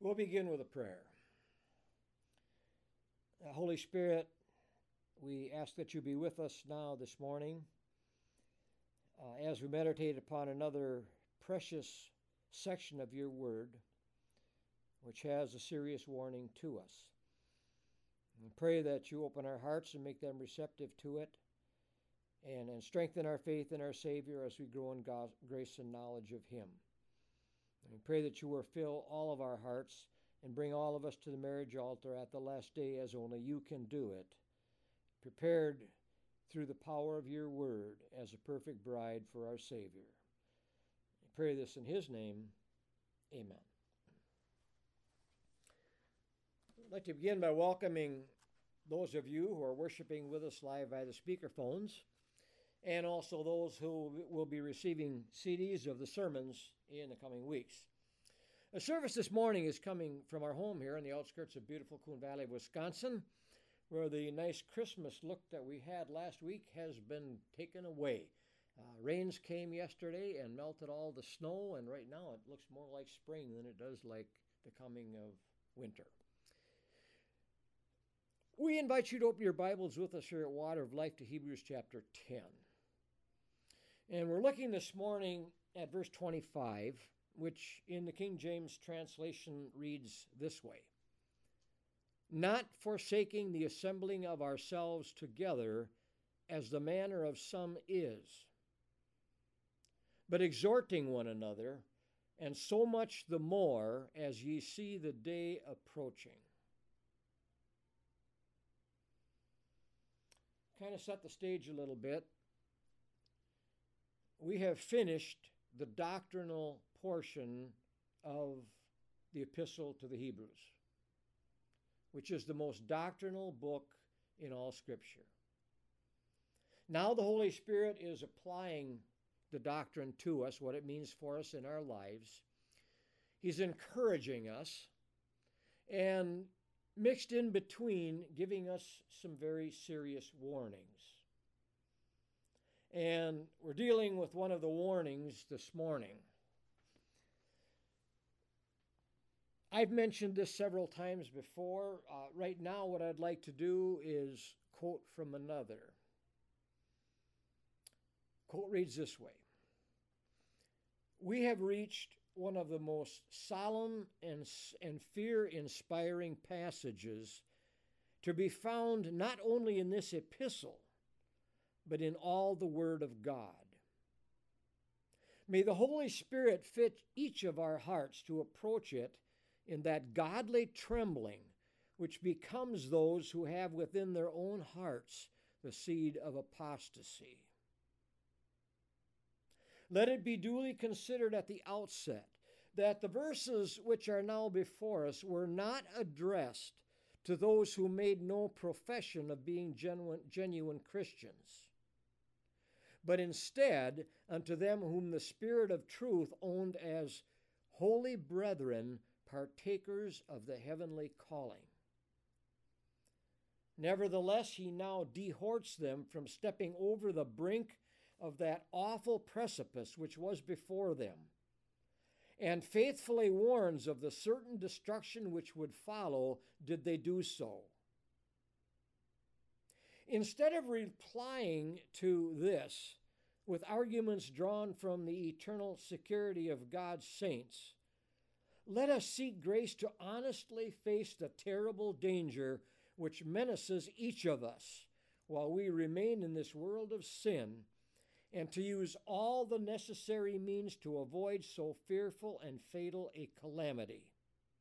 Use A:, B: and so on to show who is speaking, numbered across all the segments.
A: We'll begin with a prayer. Holy Spirit, we ask that you be with us now this morning as we meditate upon another precious section of your word, which has a serious warning to us. We pray that you open our hearts and make them receptive to it, and strengthen our faith in our Savior as we grow in grace and knowledge of him. And we pray that you will fill all of our hearts and bring all of us to the marriage altar at the last day as only you can do it, prepared through the power of your word as a perfect bride for our Savior. I pray this in his name. Amen. I'd like to begin by welcoming those of you who are worshiping with us live by the speakerphones, and also those who will be receiving CDs of the sermons in the coming weeks. A service this morning is coming from our home here on the outskirts of beautiful Coon Valley, Wisconsin, where the nice Christmas look that we had last week has been taken away. Rains came yesterday and melted all the snow, and right now it looks more like spring than it does like the coming of winter. We invite you to open your Bibles with us here at Water of Life to Hebrews chapter 10. And we're looking this morning at verse 25, which in the King James translation reads this way: "Not forsaking the assembling of ourselves together, as the manner of some is, but exhorting one another, and so much the more as ye see the day approaching." Kind of set the stage a little bit. We have finished the doctrinal portion of the Epistle to the Hebrews, which is the most doctrinal book in all Scripture. Now the Holy Spirit is applying the doctrine to us, what it means for us in our lives. He's encouraging us, and mixed in between, giving us some very serious warnings. And we're dealing with one of the warnings this morning. I've mentioned this several times before. Right now, what I'd like to do is quote from another. Quote reads this way: "We have reached one of the most solemn and fear-inspiring passages to be found not only in this epistle, but in all the Word of God. May the Holy Spirit fit each of our hearts to approach it in that godly trembling which becomes those who have within their own hearts the seed of apostasy. Let it be duly considered at the outset that the verses which are now before us were not addressed to those who made no profession of being genuine Christians, but instead unto them whom the Spirit of truth owned as holy brethren, partakers of the heavenly calling. Nevertheless, he now dehorts them from stepping over the brink of that awful precipice which was before them, and faithfully warns of the certain destruction which would follow did they do so. Instead of replying to this with arguments drawn from the eternal security of God's saints, let us seek grace to honestly face the terrible danger which menaces each of us while we remain in this world of sin, and to use all the necessary means to avoid so fearful and fatal a calamity.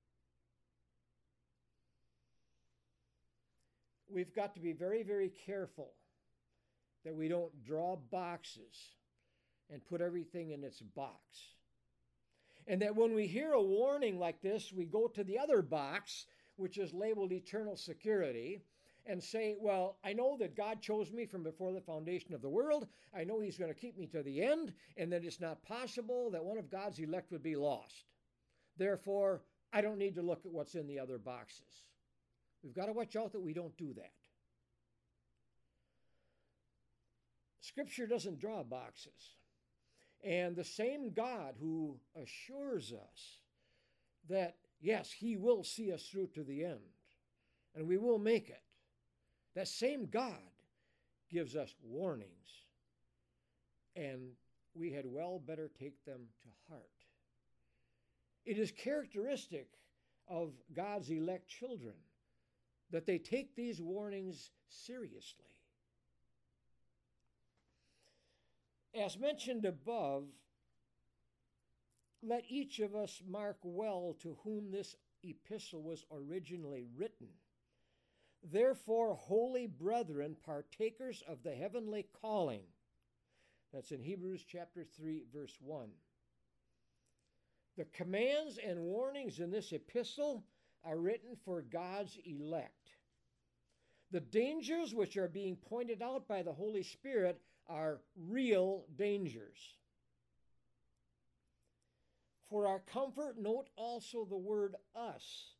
A: We've got to be very, very careful that we don't draw boxes and put everything in its box. And that when we hear a warning like this, we go to the other box, which is labeled eternal security, and say, well, I know that God chose me from before the foundation of the world. I know he's going to keep me to the end, and that it's not possible that one of God's elect would be lost. Therefore, I don't need to look at what's in the other boxes. We've got to watch out that we don't do that. Scripture doesn't draw boxes. And the same God who assures us that yes, He will see us through to the end, and we will make it. That same God gives us warnings, and we had well better take them to heart. It is characteristic of God's elect children that they take these warnings seriously. As mentioned above, let each of us mark well to whom this epistle was originally written. Therefore, holy brethren, partakers of the heavenly calling. That's in Hebrews chapter 3, verse 1. The commands and warnings in this epistle are written for God's elect. The dangers which are being pointed out by the Holy Spirit are real dangers. For our comfort, note also the word us,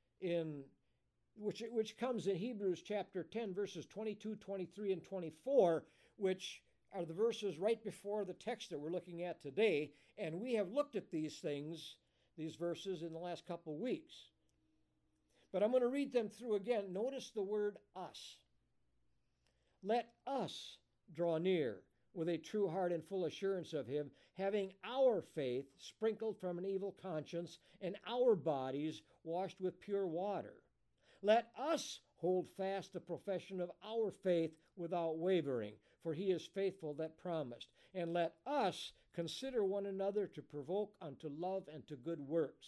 A: which comes in Hebrews chapter 10, verses 22, 23, and 24, which are the verses right before the text that we're looking at today. And we have looked at these verses in the last couple of weeks. But I'm going to read them through again. Notice the word us. Let us draw near with a true heart and full assurance of Him, having our faith sprinkled from an evil conscience and our bodies washed with pure water. Let us hold fast the profession of our faith without wavering, for He is faithful that promised. And let us consider one another to provoke unto love and to good works.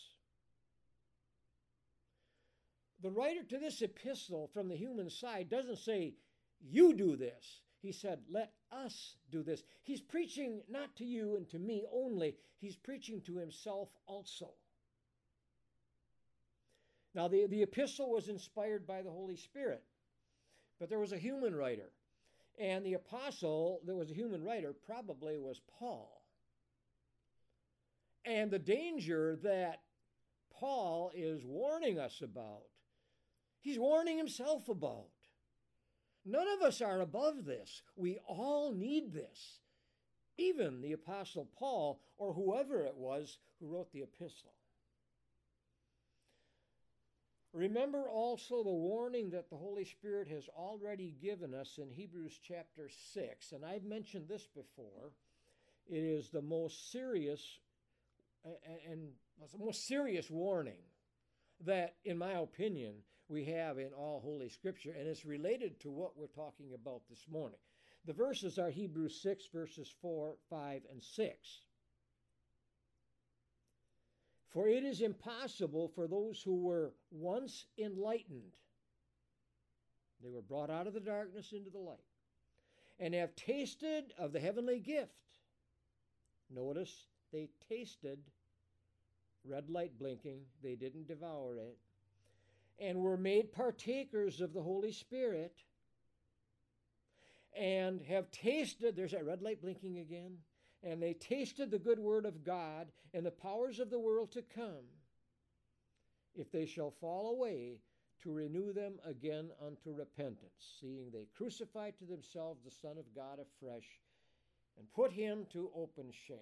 A: The writer to this epistle from the human side doesn't say, you do this. He said, let us do this. He's preaching not to you and to me only. He's preaching to himself also. Now, the epistle was inspired by the Holy Spirit, but there was a human writer. And the apostle that was a human writer probably was Paul. And the danger that Paul is warning us about, he's warning himself about. None of us are above this. We all need this. Even the Apostle Paul, or whoever it was who wrote the epistle. Remember also the warning that the Holy Spirit has already given us in Hebrews chapter 6. And I've mentioned this before. It is the most serious warning that, in my opinion, we have in all Holy Scripture, and it's related to what we're talking about this morning. The verses are Hebrews 6, verses 4, 5, and 6. For it is impossible for those who were once enlightened, they were brought out of the darkness into the light, and have tasted of the heavenly gift. Notice, they tasted, red light blinking, they didn't devour it, and were made partakers of the Holy Spirit, and have tasted, there's that red light blinking again, and they tasted the good word of God and the powers of the world to come, if they shall fall away, to renew them again unto repentance, seeing they crucified to themselves the Son of God afresh, and put him to open shame.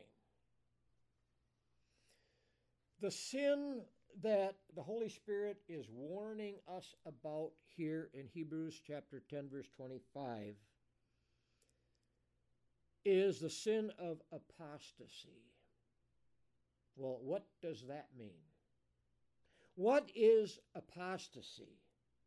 A: The sin that the Holy Spirit is warning us about here in Hebrews chapter 10, verse 25, is the sin of apostasy. Well, what does that mean? What is apostasy?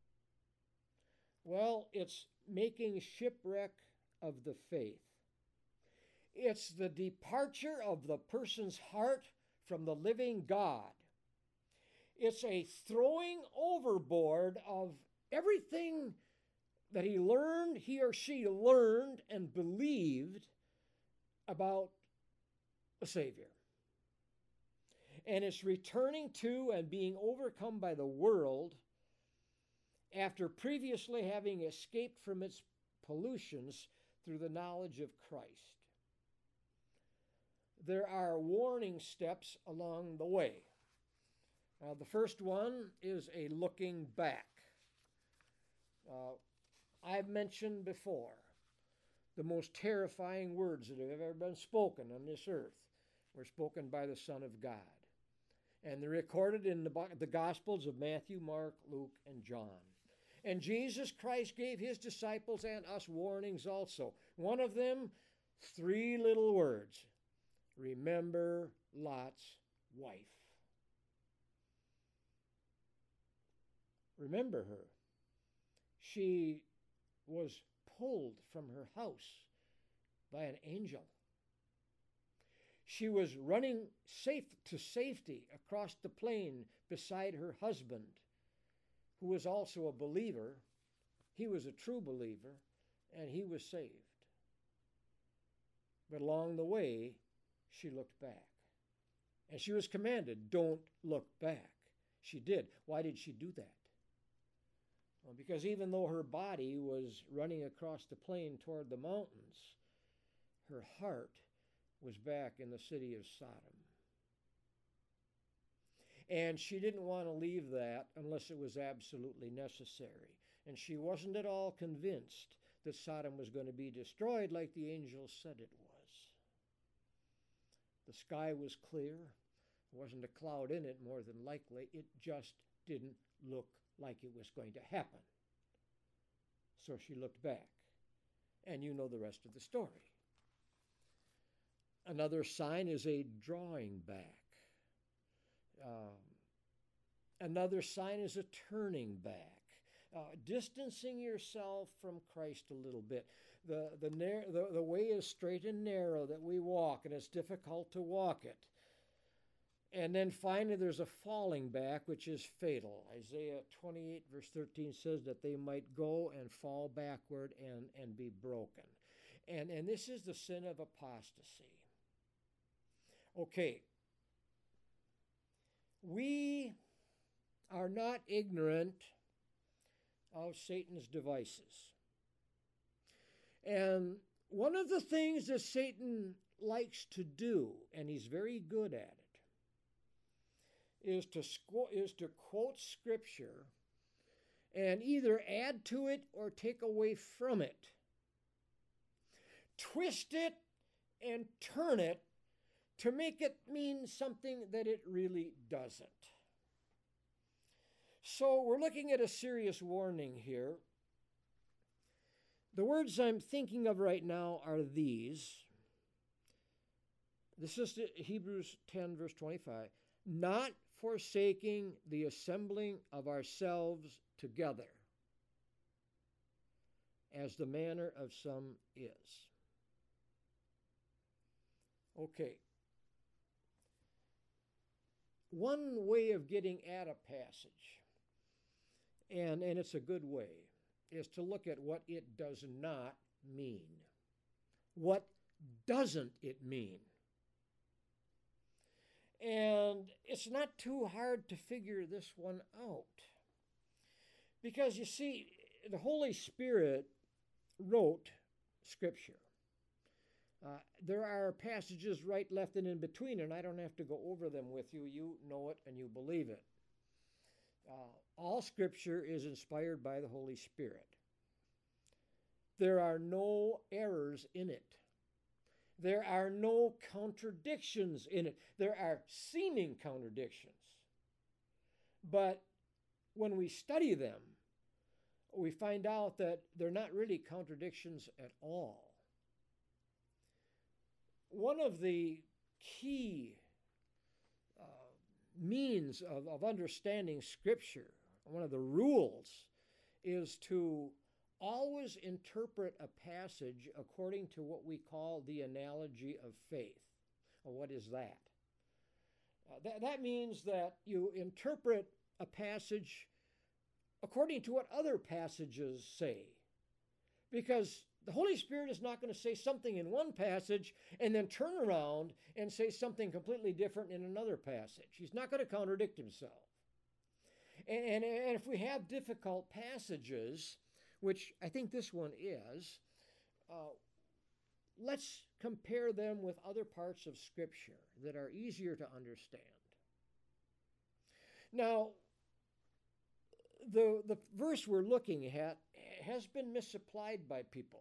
A: Well, it's making shipwreck of the faith. It's the departure of the person's heart from the living God. It's a throwing overboard of everything that he or she learned and believed about a Savior. And it's returning to and being overcome by the world after previously having escaped from its pollutions through the knowledge of Christ. There are warning steps along the way. The first one is a looking back. I've mentioned before the most terrifying words that have ever been spoken on this earth were spoken by the Son of God. And they're recorded in the Gospels of Matthew, Mark, Luke, and John. And Jesus Christ gave his disciples and us warnings also. One of them, 3 little words. Remember Lot's wife. Remember her. She was pulled from her house by an angel. She was running to safety across the plain beside her husband, who was also a believer. He was a true believer, and he was saved. But along the way, she looked back. And she was commanded, don't look back. She did. Why did she do that? Well, because even though her body was running across the plain toward the mountains, her heart was back in the city of Sodom. And she didn't want to leave that unless it was absolutely necessary. And she wasn't at all convinced that Sodom was going to be destroyed like the angel said it was. The sky was clear. There wasn't a cloud in it, more than likely. It just didn't look like it was going to happen. So she looked back. And you know the rest of the story. Another sign is a drawing back. Another sign is a turning back. Distancing yourself from Christ a little bit. The way is straight and narrow that we walk, and it's difficult to walk it. And then finally there's a falling back, which is fatal. Isaiah 28 verse 13 says that they might go and fall backward and be broken. And this is the sin of apostasy. Okay. We are not ignorant of Satan's devices. And one of the things that Satan likes to do, and he's very good at it, is to quote Scripture and either add to it or take away from it. Twist it and turn it to make it mean something that it really doesn't. So we're looking at a serious warning here. The words I'm thinking of right now are these. This is Hebrews 10, verse 25. Not forsaking the assembling of ourselves together, as the manner of some is. Okay. One way of getting at a passage, and it's a good way, is to look at what it does not mean. What doesn't it mean? And it's not too hard to figure this one out. Because you see, the Holy Spirit wrote Scripture. There are passages right, left, and in between, and I don't have to go over them with you. You know it and you believe it. All Scripture is inspired by the Holy Spirit. There are no errors in it. There are no contradictions in it. There are seeming contradictions. But when we study them, we find out that they're not really contradictions at all. One of the key means of understanding Scripture, one of the rules, is to always interpret a passage according to what we call the analogy of faith. Well, what is that? That means that you interpret a passage according to what other passages say. Because the Holy Spirit is not going to say something in one passage and then turn around and say something completely different in another passage. He's not going to contradict himself. And if we have difficult passages, which I think this one is, let's compare them with other parts of Scripture that are easier to understand. Now, the verse we're looking at has been misapplied by people.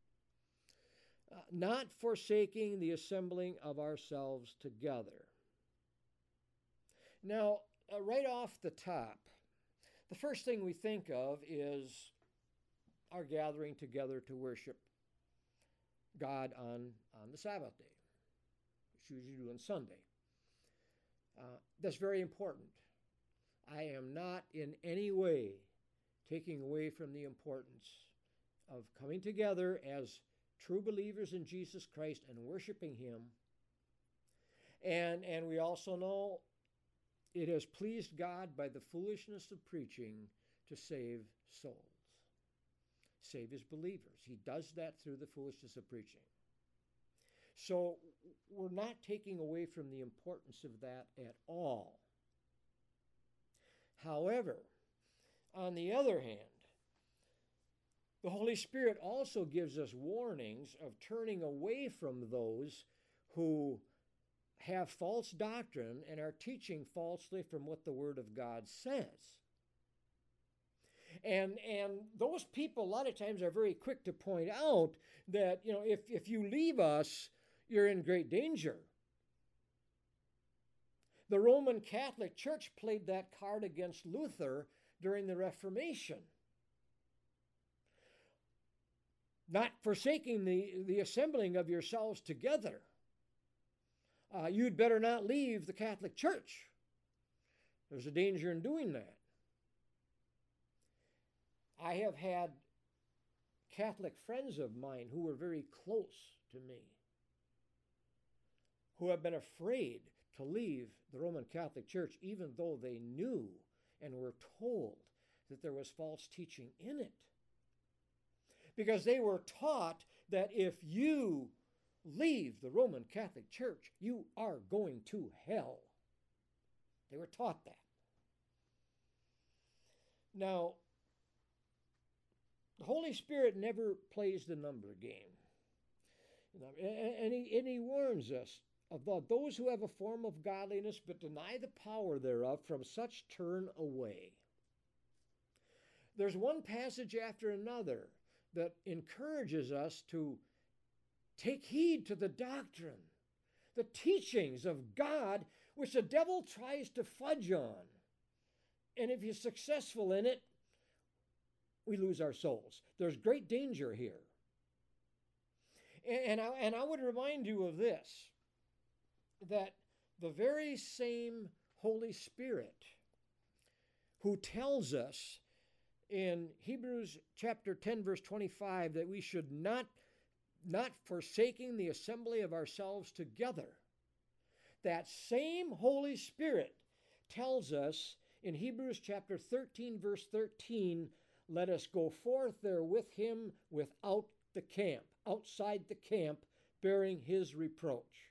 A: Not forsaking the assembling of ourselves together. Now, right off the top, the first thing we think of is our gathering together to worship God on the Sabbath day, which we usually do on Sunday. That's very important. I am not in any way taking away from the importance of coming together as true believers in Jesus Christ and worshiping Him. And we also know it has pleased God by the foolishness of preaching to save souls, save His believers. He does that through the foolishness of preaching. So we're not taking away from the importance of that at all. However, on the other hand, the Holy Spirit also gives us warnings of turning away from those who have false doctrine and are teaching falsely from what the Word of God says. And those people a lot of times are very quick to point out that, if you leave us, you're in great danger. The Roman Catholic Church played that card against Luther during the Reformation. Not forsaking the assembling of yourselves together. You'd better not leave the Catholic Church. There's a danger in doing that. I have had Catholic friends of mine who were very close to me, who have been afraid to leave the Roman Catholic Church, even though they knew and were told that there was false teaching in it. Because they were taught that if you leave the Roman Catholic Church, you are going to hell. They were taught that. Now, the Holy Spirit never plays the number game. And he warns us about those who have a form of godliness but deny the power thereof, from such turn away. There's one passage after another that encourages us to take heed to the doctrine, the teachings of God, which the devil tries to fudge on. And if he's successful in it, we lose our souls. There's great danger here. And I would remind you of this, that the very same Holy Spirit who tells us in Hebrews chapter 10, verse 25, that we should not forsaking the assembly of ourselves together, that same Holy Spirit tells us in Hebrews chapter 13, verse 13, let us go forth there with him without the camp, outside the camp, bearing his reproach.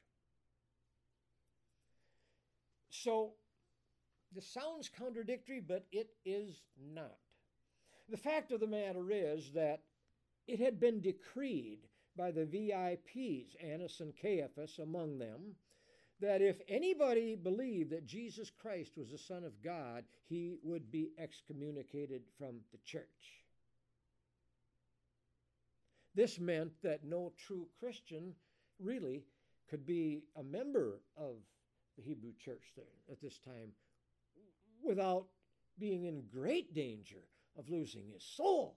A: So, this sounds contradictory, but it is not. The fact of the matter is that it had been decreed by the VIPs, Annas and Caiaphas among them, that if anybody believed that Jesus Christ was the Son of God, he would be excommunicated from the church. This meant that no true Christian really could be a member of the Hebrew church there at this time without being in great danger of losing his soul.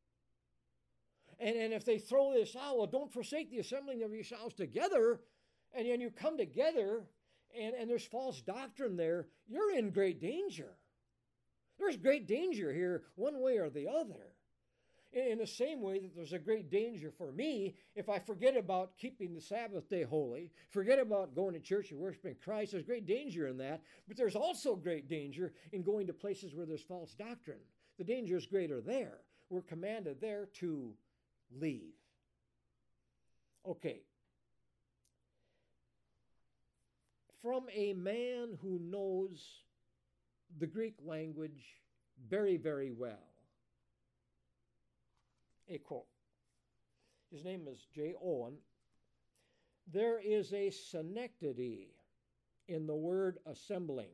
A: And if they throw this out, well, don't forsake the assembling of yourselves together, and then you come together and there's false doctrine there, you're in great danger. There's great danger here one way or the other. In the same way that there's a great danger for me if I forget about keeping the Sabbath day holy, forget about going to church and worshiping Christ. There's great danger in that, but there's also great danger in going to places where there's false doctrine. The danger is greater there. We're commanded there to leave. Okay. From a man who knows the Greek language very, very well, a quote. His name is J. Owen. There is a synecdoche in the word assembling.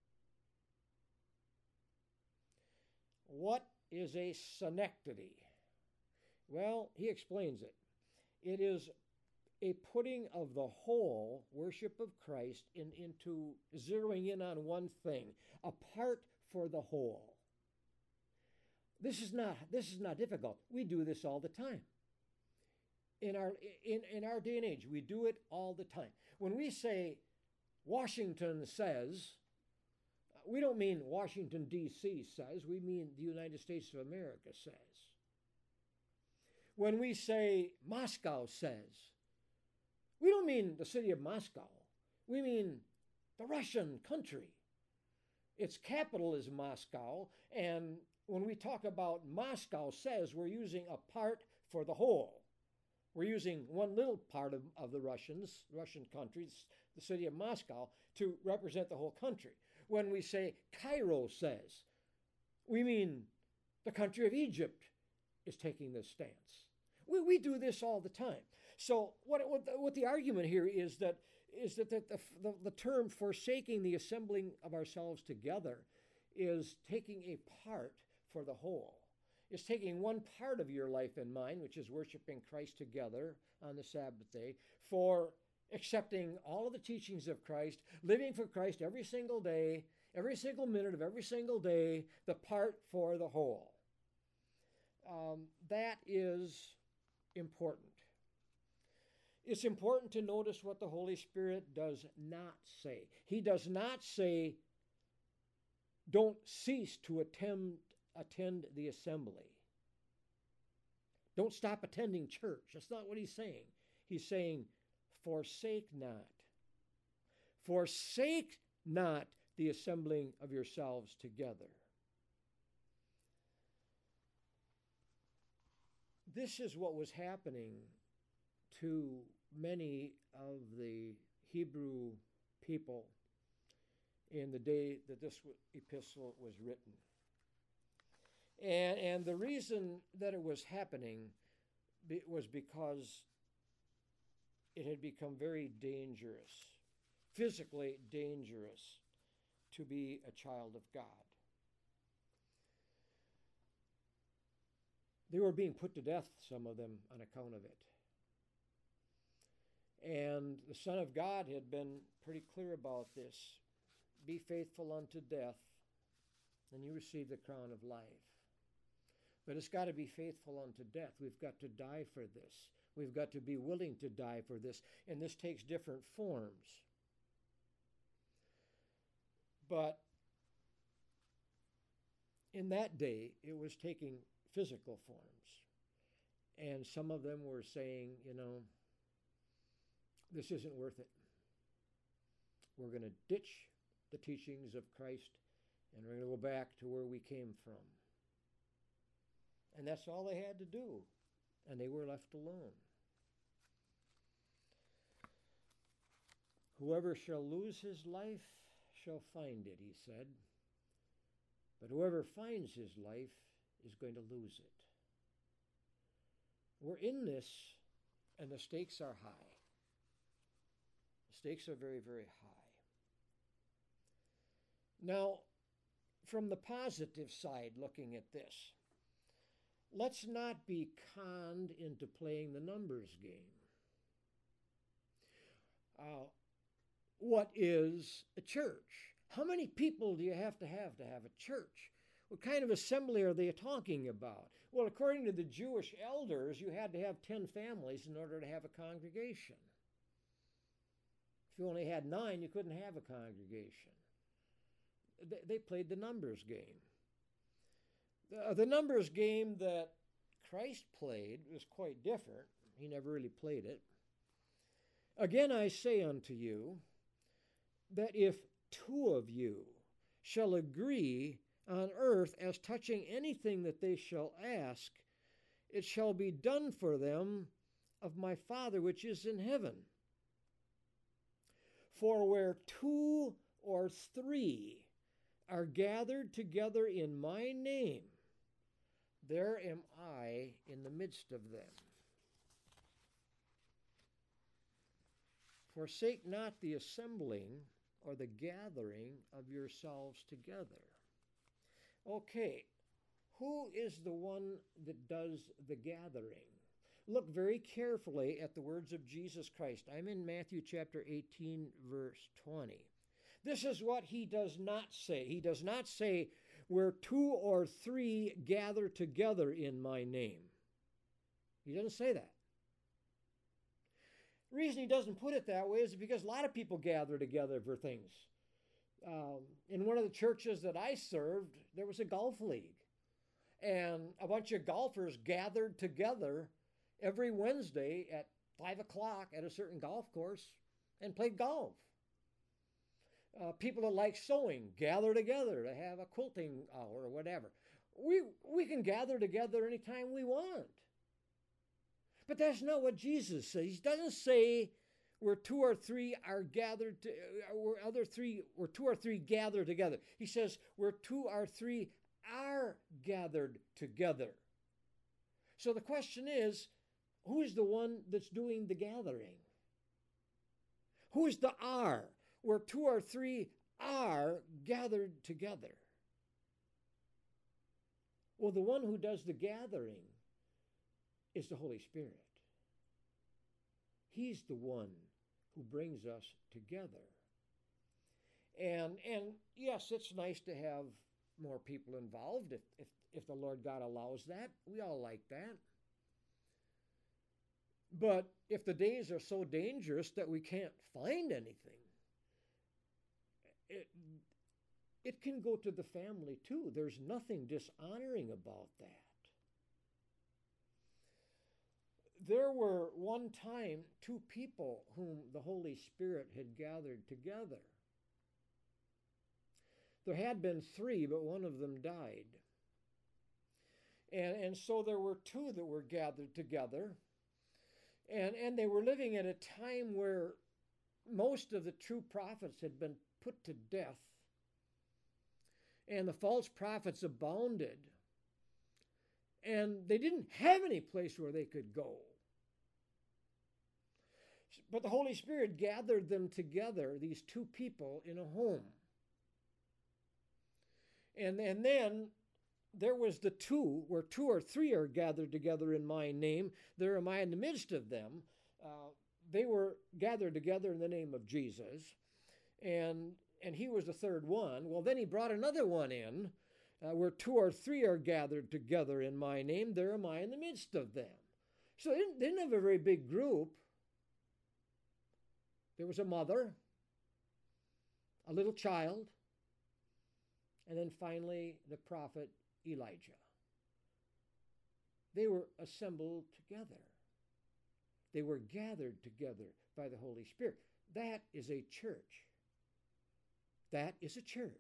A: What is a synecdoche? Well, he explains it. It is a putting of the whole worship of Christ into zeroing in on one thing, apart for the whole. This is not difficult. We do this all the time. In our day and age, we do it all the time. When we say Washington says, we don't mean Washington, D.C. says, we mean the United States of America says. When we say Moscow says, we don't mean the city of Moscow. We mean the Russian country. Its capital is Moscow, and when we talk about Moscow says, we're using a part for the whole. We're using one little part of the Russian country, the city of Moscow, to represent the whole country. When we say Cairo says, we mean the country of Egypt is taking this stance. We do this all the time. So what the argument here is that the term forsaking the assembling of ourselves together is taking a part for the whole. It's taking one part of your life and mine, which is worshiping Christ together on the Sabbath day, for accepting all of the teachings of Christ, living for Christ every single day, every single minute of every single day, the part for the whole. That is important. It's important to notice what the Holy Spirit does not say. He does not say, don't cease to attend the assembly. Don't stop attending church. That's not what he's saying. He's saying, forsake not. Forsake not the assembling of yourselves together. This is what was happening to many of the Hebrew people in the day that this epistle was written. And the reason that it was happening was because it had become very dangerous, physically dangerous, to be a child of God. They were being put to death, some of them, on account of it. And the Son of God had been pretty clear about this. Be faithful unto death, and you receive the crown of life. But it's got to be faithful unto death. We've got to die for this. We've got to be willing to die for this. And this takes different forms. But in that day, it was taking physical forms. And some of them were saying, this isn't worth it. We're going to ditch the teachings of Christ, and we're going to go back to where we came from. And that's all they had to do. And they were left alone. Whoever shall lose his life shall find it, he said. But whoever finds his life is going to lose it. We're in this, and the stakes are high. The stakes are very, very high. Now, from the positive side, looking at this, let's not be conned into playing the numbers game. What is a church? How many people do you have to have a church? What kind of assembly are they talking about? Well, according to the Jewish elders, you had to have 10 families in order to have a congregation. If you only had 9, you couldn't have a congregation. They played the numbers game. The numbers game that Christ played was quite different. He never really played it. Again, I say unto you that if 2 of you shall agree on earth as touching anything that they shall ask, it shall be done for them of my Father which is in heaven. For where 2 or 3 are gathered together in my name, there am I in the midst of them. Forsake not the assembling or the gathering of yourselves together. Okay, who is the one that does the gathering? look very carefully at the words of Jesus Christ. I'm in Matthew chapter 18, verse 20. This is what he does not say. He does not say, where two or three gather together in my name. He doesn't say that. The reason he doesn't put it that way is because a lot of people gather together for things. In one of the churches that I served, there was a golf league. And a bunch of golfers gathered together every Wednesday at 5 o'clock at a certain golf course and played golf. People that like sewing gather together to have a quilting hour or whatever. We can gather together anytime we want. But that's not what Jesus says. He doesn't say where two or three are gathered, where two or three gather together. He says where two or three are gathered together. So the question is, who's the one that's doing the gathering? Who's the are? Where two or three are gathered together. Well, the one who does the gathering is the Holy Spirit. He's the one who brings us together. And yes, it's nice to have more people involved if the Lord God allows that. We all like that. But if the days are so dangerous that we can't find anything, it can go to the family too. There's nothing dishonoring about that. There were one time two people whom the Holy Spirit had gathered together. There had been three, but one of them died. And so there were two that were gathered together. And they were living at a time where most of the true prophets had been put to death. And the false prophets abounded. And they didn't have any place where they could go. But the Holy Spirit gathered them together, these two people, in a home. And then there was the two, where two or three are gathered together in my name, there am I in the midst of them. They were gathered together in the name of Jesus. And he was the third one. Well, then he brought another one in, where two or three are gathered together in my name, there am I in the midst of them. So they didn't have a very big group. There was a mother, a little child, and then finally the prophet Elijah. They were assembled together. They were gathered together by the Holy Spirit. That is a church. That is a church.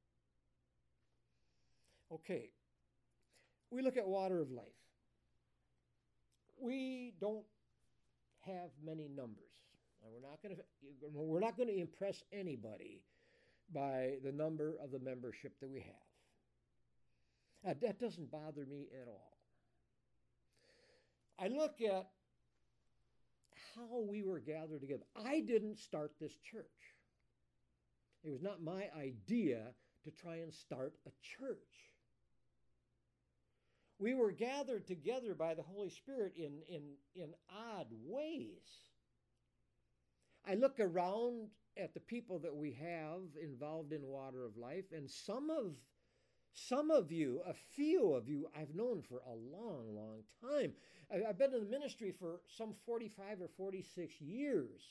A: Okay, we look at Water of Life. We don't have many numbers. We're not going to impress anybody by the number of the membership that we have. That doesn't bother me at all. I look at how we were gathered together. I didn't start this church. It was not my idea to try and start a church. We were gathered together by the Holy Spirit in odd ways. I look around at the people that we have involved in Water of Life, and some of you, a few of you, I've known for a long, long time. I've been in the ministry for some 45 or 46 years.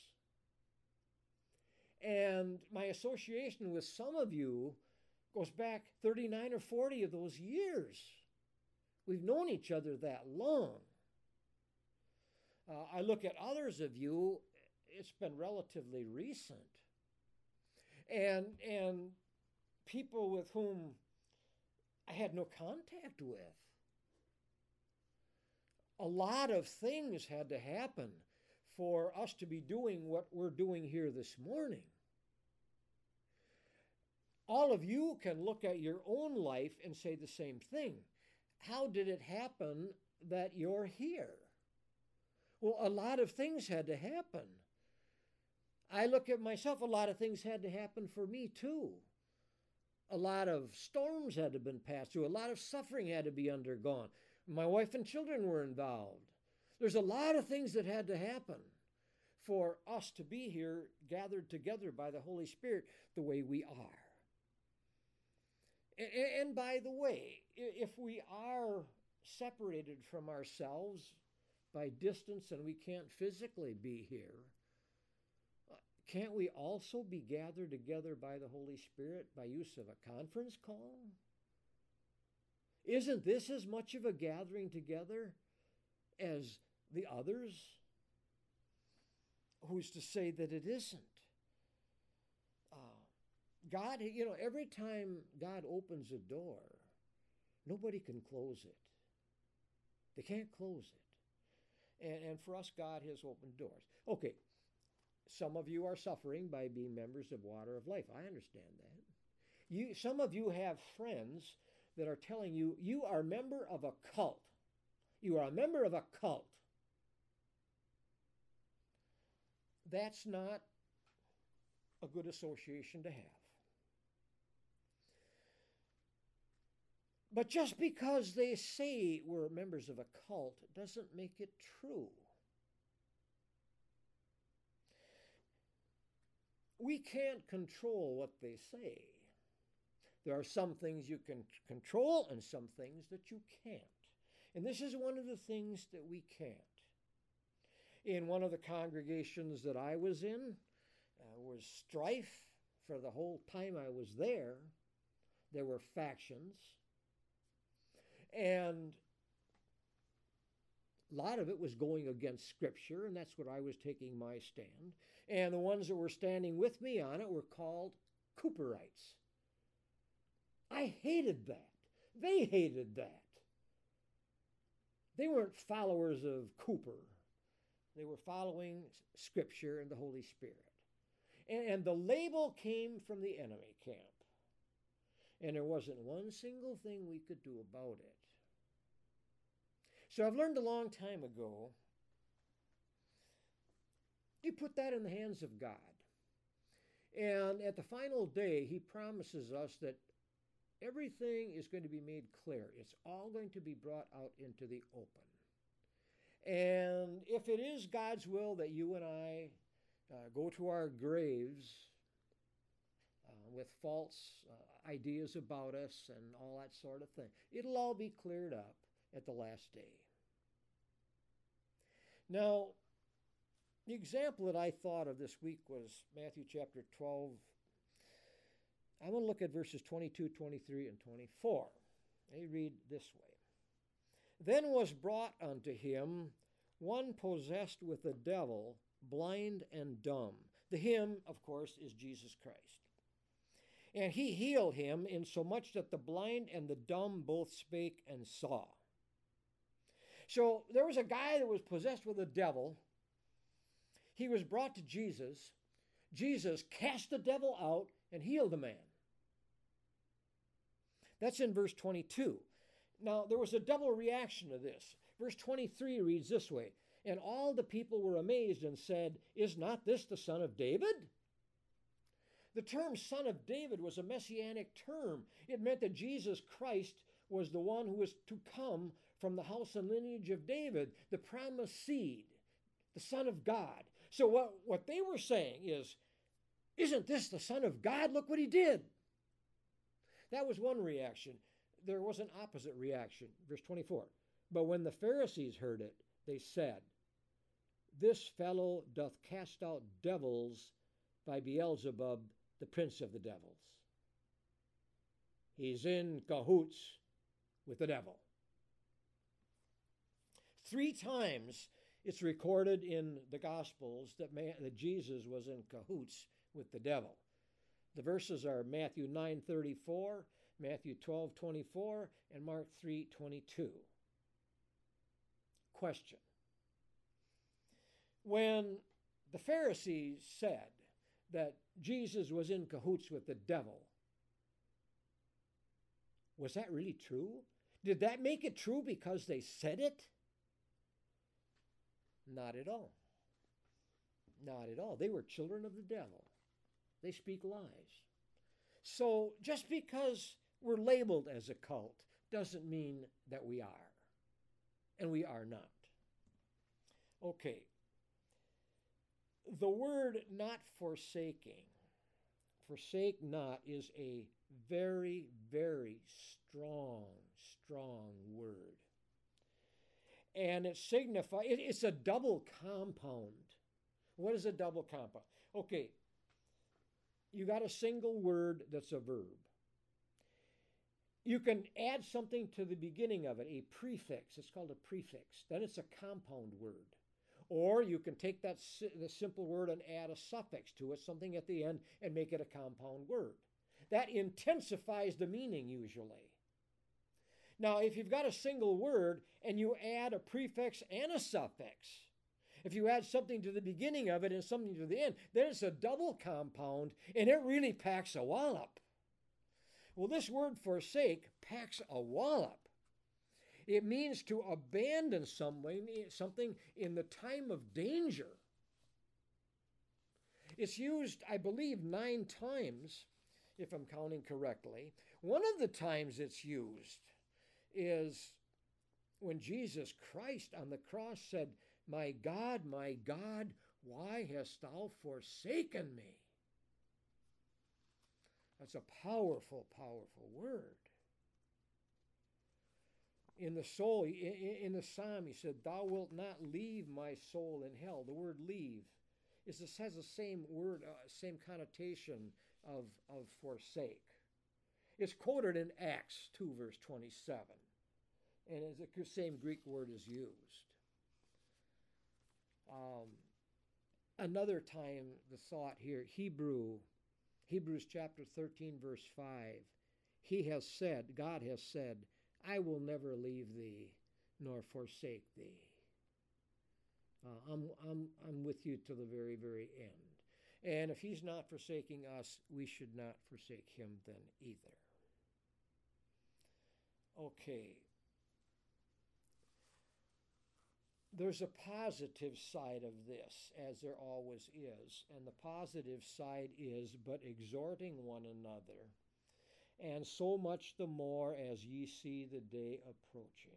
A: And my association with some of you goes back 39 or 40 of those years. We've known each other that long. I look at others of you, it's been relatively recent. And people with whom I had no contact with. A lot of things had to happen for us to be doing what we're doing here this morning. All of you can look at your own life and say the same thing. How did it happen that you're here? Well, a lot of things had to happen. I look at myself, a lot of things had to happen for me too. A lot of storms had to have been passed through. A lot of suffering had to be undergone. My wife and children were involved. There's a lot of things that had to happen for us to be here gathered together by the Holy Spirit the way we are. And by the way, if we are separated from ourselves by distance and we can't physically be here, can't we also be gathered together by the Holy Spirit by use of a conference call? Isn't this as much of a gathering together as the others? Who's to say that it isn't? God, every time God opens a door, nobody can close it. They can't close it. And for us, God has opened doors. Okay, some of you are suffering by being members of Water of Life. I understand that. Some of you have friends that are telling you, you are a member of a cult. You are a member of a cult. That's not a good association to have. But just because they say we're members of a cult doesn't make it true. We can't control what they say. There are some things you can control and some things that you can't. And this is one of the things that we can't. In one of the congregations that I was in, was strife for the whole time I was there. There were factions. And a lot of it was going against Scripture, and that's what I was taking my stand. And the ones that were standing with me on it were called Cooperites. I hated that. They hated that. They weren't followers of Cooper. They were following Scripture and the Holy Spirit. And the label came from the enemy camp. And there wasn't one single thing we could do about it. So I've learned a long time ago, you put that in the hands of God. And at the final day, he promises us that everything is going to be made clear. It's all going to be brought out into the open. And if it is God's will that you and I go to our graves with false ideas about us and all that sort of thing, it'll all be cleared up at the last day. Now, the example that I thought of this week was Matthew chapter 12. I want to look at verses 22, 23, and 24. They read this way. Then was brought unto him one possessed with the devil, blind and dumb. The him, of course, is Jesus Christ. And he healed him insomuch that the blind and the dumb both spake and saw. So there was a guy that was possessed with a devil. He was brought to Jesus. Jesus cast the devil out and healed the man. That's in verse 22. Now, there was a double reaction to this. Verse 23 reads this way, and all the people were amazed and said, is not this the son of David? The term son of David was a messianic term. It meant that Jesus Christ was the one who was to come from the house and lineage of David, the promised seed, the Son of God. So what they were saying is, isn't this the Son of God? Look what he did. That was one reaction. There was an opposite reaction. Verse 24. But when the Pharisees heard it, they said, this fellow doth cast out devils by Beelzebub, the prince of the devils. He's in cahoots with the devil. 3 times it's recorded in the Gospels that Jesus was in cahoots with the devil. The verses are Matthew 9:34, Matthew 12:24, and Mark 3:22. Question. When the Pharisees said that Jesus was in cahoots with the devil, was that really true? Did that make it true because they said it? Not at all. Not at all. They were children of the devil. They speak lies. So just because we're labeled as a cult doesn't mean that we are. And we are not. Okay. The word not forsaking, forsake not, is a very, very strong, strong word. And it signifies, it's a double compound. What is a double compound? Okay, you got a single word that's a verb. You can add something to the beginning of it, a prefix. It's called a prefix. Then it's a compound word. Or you can take the simple word and add a suffix to it, something at the end, and make it a compound word. That intensifies the meaning usually. Now, if you've got a single word and you add a prefix and a suffix, if you add something to the beginning of it and something to the end, then it's a double compound and it really packs a wallop. Well, this word forsake packs a wallop. It means to abandon something in the time of danger. It's used, I believe, 9 times, if I'm counting correctly. One of the times it's used is when Jesus Christ on the cross said, my God, why hast thou forsaken me? That's a powerful, powerful word. In the soul, in the psalm, he said, thou wilt not leave my soul in hell. The word leave has the same word, same connotation of forsake. It's quoted in Acts 2, verse 27. And the same Greek word is used. Another time, the thought here, Hebrews chapter 13, verse 5. God has said, I will never leave thee nor forsake thee. I'm with you to the very, very end. And if he's not forsaking us, we should not forsake him then either. Okay. There's a positive side of this, as there always is. And the positive side is, but exhorting one another, and so much the more as ye see the day approaching.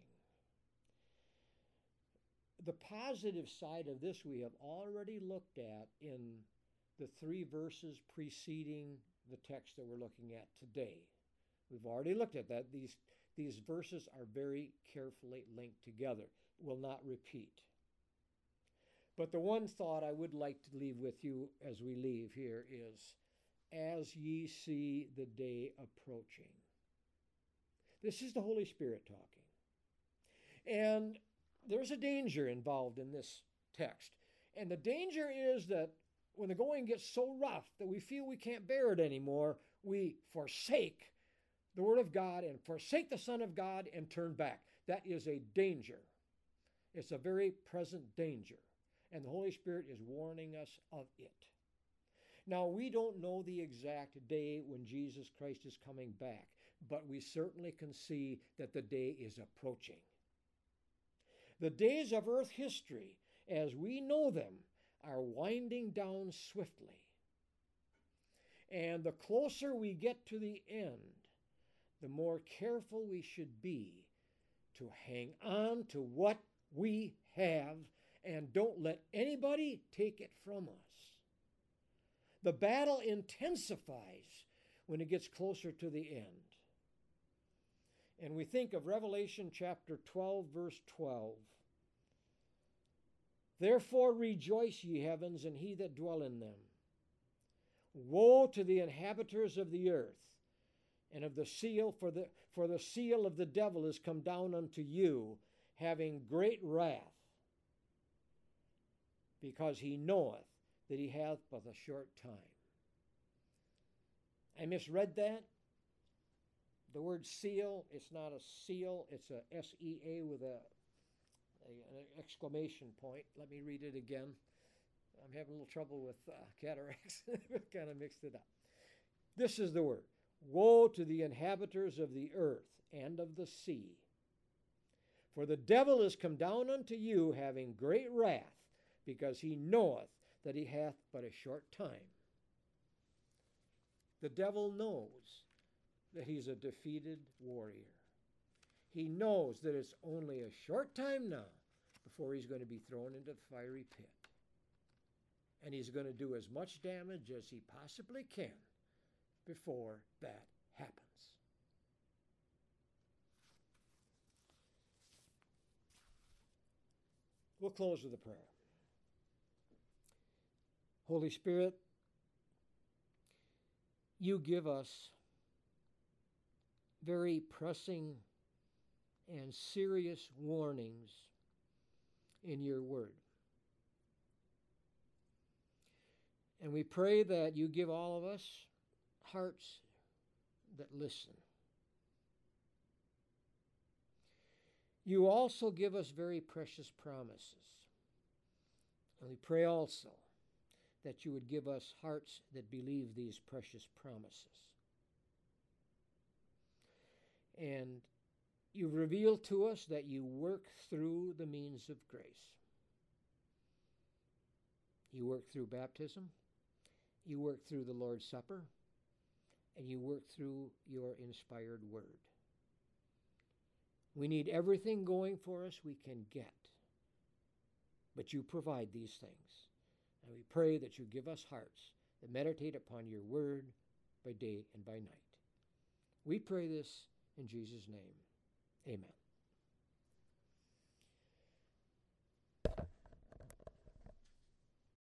A: The positive side of this we have already looked at in the 3 verses preceding the text that we're looking at today. We've already looked at that. These verses are very carefully linked together. Will not repeat. But the one thought I would like to leave with you as we leave here is, as ye see the day approaching. This is the Holy Spirit talking. And there's a danger involved in this text. And the danger is that when the going gets so rough that we feel we can't bear it anymore, we forsake the Word of God and forsake the Son of God and turn back. That is a danger. It's a very present danger. And the Holy Spirit is warning us of it. Now, we don't know the exact day when Jesus Christ is coming back, but we certainly can see that the day is approaching. The days of earth history, as we know them, are winding down swiftly. And the closer we get to the end, the more careful we should be to hang on to what we have and don't let anybody take it from us. The battle intensifies when it gets closer to the end. And we think of Revelation chapter 12, verse 12. Therefore rejoice, ye heavens, and he that dwell in them. Woe to the inhabitants of the earth, and of the seal, for the seal of the devil is come down unto you, having great wrath, because he knoweth that he hath but a short time. I misread that. The word seal, it's not a seal, it's a S-E-A with an exclamation point. Let me read it again. I'm having a little trouble with cataracts. Kind of mixed it up. This is the word. Woe to the inhabitants of the earth and of the sea. For the devil is come down unto you, having great wrath, because he knoweth that he hath but a short time. The devil knows that he's a defeated warrior. He knows that it's only a short time now before he's going to be thrown into the fiery pit. And he's going to do as much damage as he possibly can before that happens. We'll close with a prayer. Holy Spirit, you give us very pressing and serious warnings in your word. And we pray that you give all of us hearts that listen. You also give us very precious promises. And we pray also that you would give us hearts that believe these precious promises. And you reveal to us that you work through the means of grace. You work through baptism, you work through the Lord's Supper, and you work through your inspired word. We need everything going for us we can get, but you provide these things. And we pray that you give us hearts that meditate upon your word by day and by night. We pray this in Jesus' name. Amen.